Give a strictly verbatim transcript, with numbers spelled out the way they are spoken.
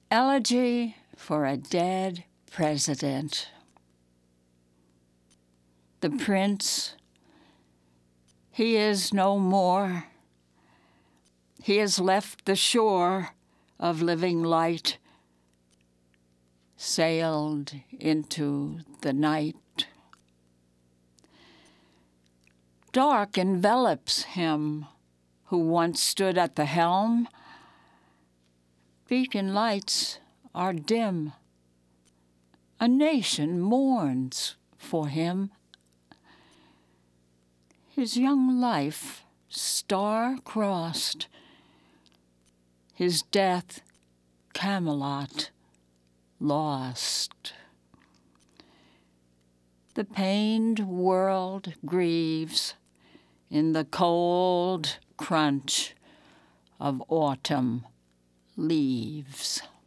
Elegy for a Dead President. The Prince, he is no more. He has left the shore of living light, sailed into the night. Dark envelops him who once stood at the helm. Beacon lights are dim. A nation mourns for him. His young life star-crossed, his death Camelot lost. The pained world grieves in the cold crunch of autumn leaves.